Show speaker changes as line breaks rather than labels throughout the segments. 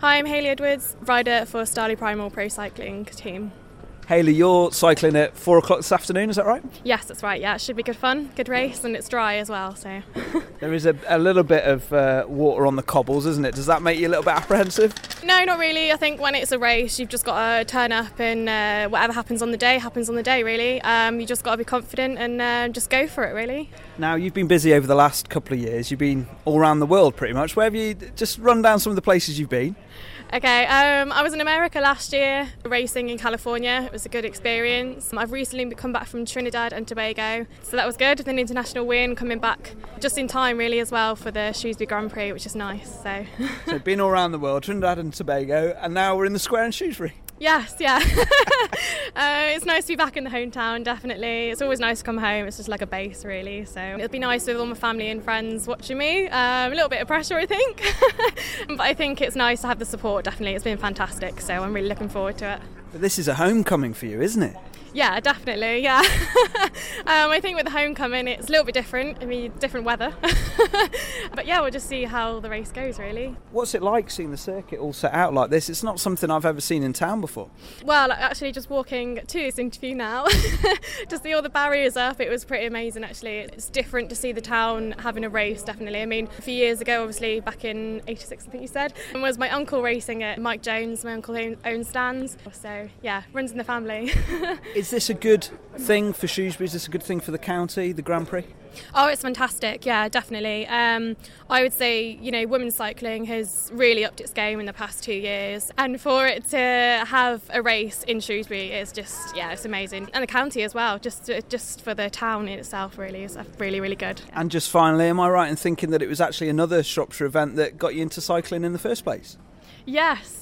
Hi, I'm Hayley Edwards, rider for Starley Primal Pro Cycling team.
Hayley, you're cycling at 4 o'clock this afternoon, is that right?
Yes, that's right. Yeah, it should be good fun, good race, and it's dry as well. So
there is a little bit of water on the cobbles, isn't it? Does that make you a little bit apprehensive?
No, not really. I think when it's a race, you've just got to turn up, and whatever happens on the day happens on the day. Really, you just got to be confident and just go for it. Really.
Now, you've been busy over the last couple of years. You've been all around the world, pretty much. Where have you just run down some of the places you've been?
Okay, I was in America last year, racing in California. It was a good experience. I've recently come back from Trinidad and Tobago, so that was good. An international win, coming back just in time really as well for the Shrewsbury Grand Prix, which is nice. So
been all around the world, Trinidad and Tobago, and now we're in the square in Shrewsbury.
Yes, yeah. It's nice to be back in the hometown, definitely. It's always nice to come home. It's just like a base, really. So it'll be nice with all my family and friends watching me. A little bit of pressure, I think. But I think it's nice to have the support, definitely. It's been fantastic, so I'm really looking forward to it.
But this is a homecoming for you, isn't it?
Yeah, definitely, yeah. I think with the homecoming it's a little bit different, different weather. But yeah, we'll just see how the race goes, really.
What's it like seeing the circuit all set out like this? It's not something I've ever seen in town before.
Well, actually just walking to this interview now, to see all the barriers up, it was pretty amazing actually. It's different to see the town having a race, definitely. I mean, a few years ago, obviously, back in 86, I think you said, and was my uncle racing at Mike Jones, my uncle owns stands. So yeah, runs in the family.
Is this a good thing for Shrewsbury? Is this a good thing for the county, the Grand Prix?
Oh, it's fantastic, yeah, definitely. I would say, women's cycling has really upped its game in the past 2 years, and for it to have a race in Shrewsbury is just, it's amazing. And the county as well, just for the town in itself really is really, really good.
And just finally, am I right in thinking that it was actually another Shropshire event that got you into cycling in the first place?
Yes,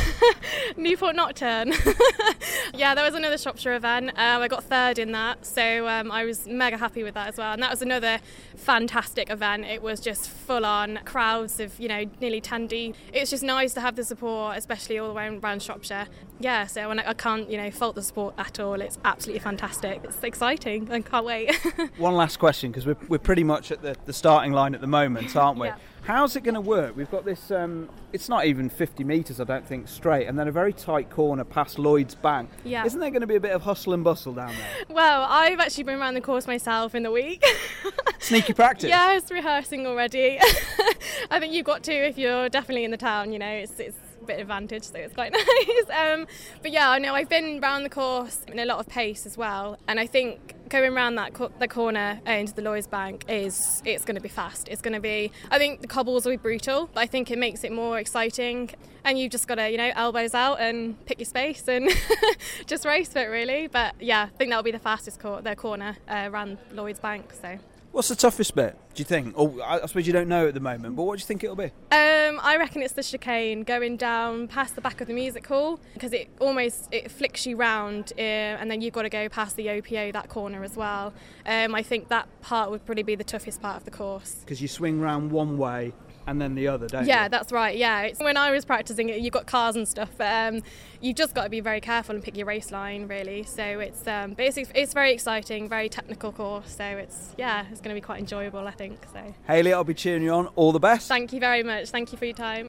Newport Nocturne. Yeah, there was another Shropshire event. I got third in that, so I was mega happy with that as well. And that was another fantastic event. It was just full on crowds of, nearly 10 deep. It's just nice to have the support, especially all the way around Shropshire. Yeah, so I can't, fault the support at all. It's absolutely fantastic. It's exciting. I can't wait.
One last question, because we're pretty much at the starting line at the moment, aren't we?
Yeah.
How's it going to work? We've got this, it's not even 50 metres, I don't think, straight, and then a very tight corner past Lloyd's Bank.
Yeah.
Isn't there going to be a bit of hustle and bustle down there?
Well, I've actually been around the course myself in the week.
Sneaky practice?
Yeah, I was rehearsing already. I think you've got to if you're definitely in the town, it's a bit of advantage, so it's quite nice. But yeah, I know I've been around the course in a lot of pace as well, and I think going around the corner into the Lloyd's Bank it's going to be fast. It's going to be, I think the cobbles will be brutal, but I think it makes it more exciting, and you've just got to, elbows out and pick your space and just race for it really. But yeah, I think that'll be the fastest corner around Lloyd's Bank. So.
What's the toughest bit, do you think? Or I suppose you don't know at the moment, but what do you think it'll be?
I reckon it's the chicane going down past the back of the music hall, because it flicks you round, and then you've got to go past the OPO, that corner as well. I think that part would probably be the toughest part of the course. Because
you swing round one way and then the other, don't you?
Yeah, that's right, yeah. When I was practising it, you've got cars and stuff, but you've just got to be very careful and pick your race line, really. So it's it's very exciting, very technical course, so it's going to be quite enjoyable, I think. So.
Hayley, I'll be cheering you on. All the best.
Thank you very much. Thank you for your time.